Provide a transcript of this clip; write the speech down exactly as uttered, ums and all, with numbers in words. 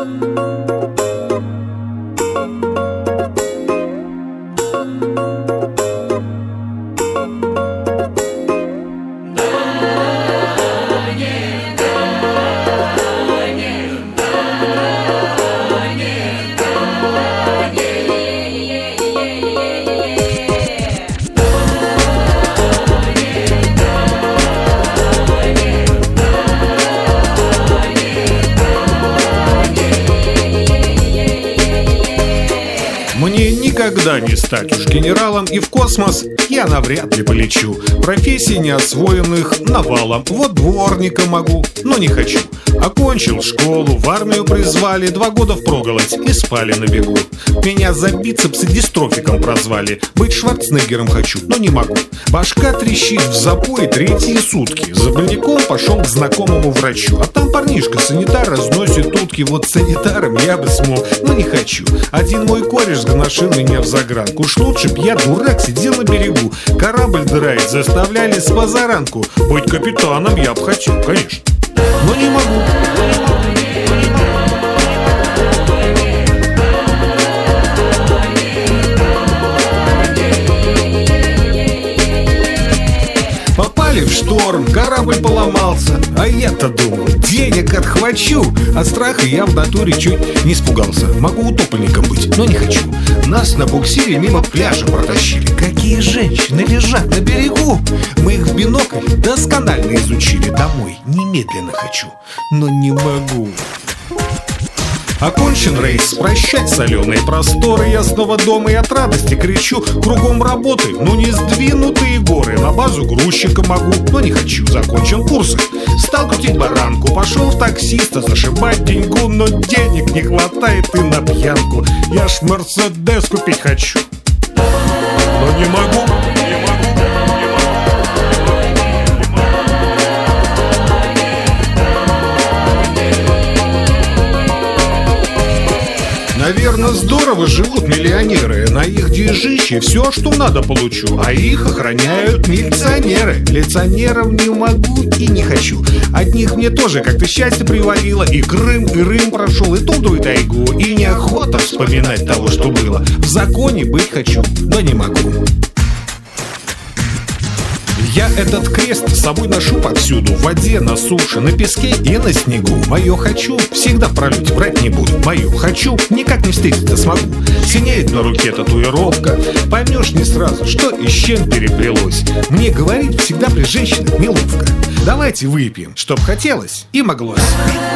Мне никогда не стать уж генералом, и в космос я навряд ли полечу. Профессий неосвоенных навалом. Вот дворника могу, но не хочу. Окончил школу, в армию призвали, два года впроголодь и спали на бегу. Меня за бицепсы дистрофиком прозвали. Быть Шварценеггером хочу, но не могу. Башка трещит в запой третьи сутки. За больником пошел к знакомому врачу. А там парнишка-санитар разносит утки. Вот санитаром я бы смог, но не хочу. Один мой кореш сгношил меня в загранку. Уж лучше б я, дурак, сидел на берегу. Корабль драить заставляли с позаранку. Быть капитаном я б хотел, конечно, но не могу. Попали в шторм, корабль поломался. А я-то думал, денег отхвачу. От страха я в натуре чуть не испугался. Могу утопленником быть, но не хочу. Нас на буксире мимо пляжа протащили. Какие женщины лежат на берегу. Мы их в бинокль досконально изучили. Домой немедленно хочу, но не могу. Окончен рейс, прощать соленые просторы. Я снова дома и от радости кричу. Кругом работы, ну не сдвинутые горы. На базу грузчика могу, но не хочу. Закончил курсы, стал крутить баранку. Пошел в таксиста зашибать деньгу. Но денег не хватает и на пьянку. Я ж Мерседес купить хочу, но не могу. Наверное, здорово живут миллионеры. На их деньжище все, что надо, получу. А их охраняют милиционеры. Лицонеров не могу и не хочу. От них мне тоже как-то счастье привалило. И Крым, и Рым прошел, и Тундру, и тайгу. И неохота вспоминать того, что было. В законе быть хочу, но не могу. Я этот крест с собой ношу повсюду. В воде, на суше, на песке и на снегу. Мое хочу всегда в пролете, врать не буду. Мое хочу никак не встретиться смогу. Синеет на руке татуировка. Поймешь не сразу, что и с чем переплелось. Мне говорить всегда при женщинах неловко. Давайте выпьем, чтоб хотелось и моглось.